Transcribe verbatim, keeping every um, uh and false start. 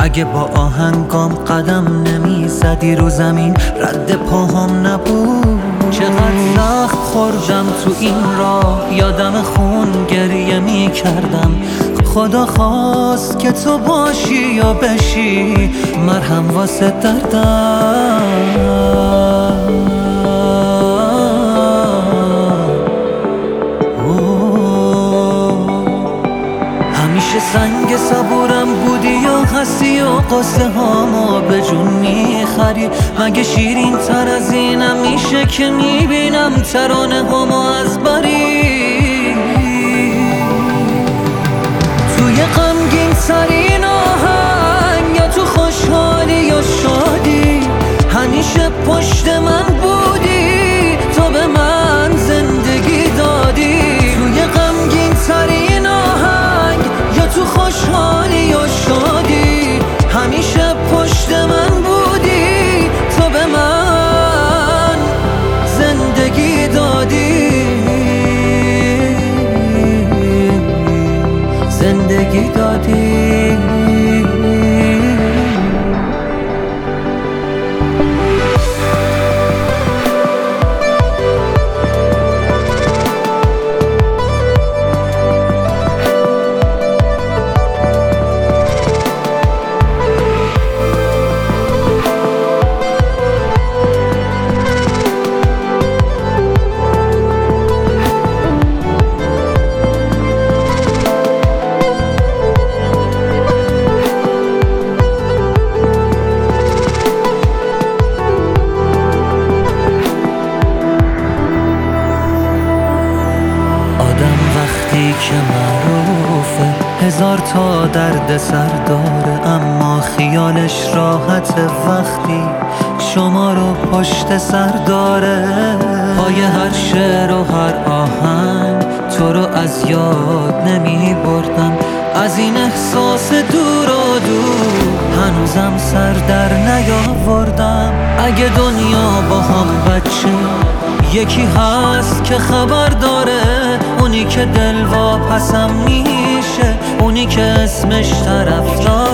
اگه با آهنگام قدم نمی زدی رو زمین رد پاهم نبود. چقدر سخت خوردم تو این راه، یادم خون گریه می کردم. خدا خواست که تو باشی یا بشی مرهم واسه دردم. همیشه سنگ صبورم بودی یا هستی و قصه هامو به جون میخری؟ مگه شیرین تر از اینم میشه که میبینم ترانه هامو از بری؟ توی غمگین ترین آهنگ یا تو خوشحالی یا شادی همیشه پشت من بودی، تو به من زندگی دادی. توی غمگین ترین آهنگ یا تو خوشحالی یا شادی همیشه پشت من بودی، تو به من زندگی دادی. زندگی دادی. که معروفه هزار تا درد سر داره، اما خیالش راحت وقتی شما رو پشت سر داره. پای هر شعر و هر آهنگ تو رو از یاد نمی بردم، از این احساس دور و دور هنوزم سر در نیاوردم. اگه دنیا با هم بچه یکی هست که خبر داره، اونی که دل واپسم میشه، اونی که اسمش طرفدار